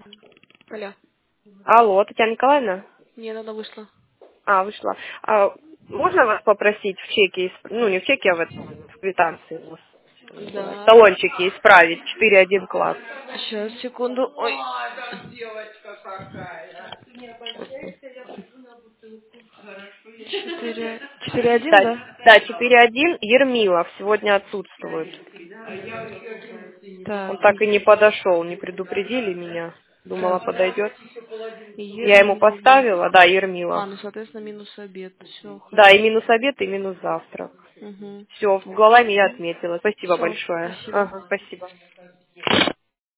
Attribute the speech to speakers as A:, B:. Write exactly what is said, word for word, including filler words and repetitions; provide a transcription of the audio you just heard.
A: Алло.
B: Алло, Татьяна Николаевна?
A: Нет, она вышла.
B: А, вышла. А, можно вас попросить в чеке, исп- ну не в чеке, а в, этом, в квитанции, вот, что называется, в
A: Да.
B: талончике исправить четыре один класс?
A: Сейчас, секунду. Ой. Четыре. Четыре один,
B: Да,
A: да?
B: да, четыре один, Ермилов сегодня отсутствует. Он
A: Так.
B: так и не подошел, не предупредили меня. Думала,
A: Так.
B: подойдет. Я ему
A: Ермилов.
B: поставила, да,
A: А,
B: Ермилов.
A: ну, соответственно, минус обед. Все,
B: Да, и
A: хорошо.
B: минус обед, и минус завтрак.
A: Угу.
B: Все, в голове я отметила. Спасибо
A: Все,
B: большое.
A: спасибо.
B: Ага, спасибо.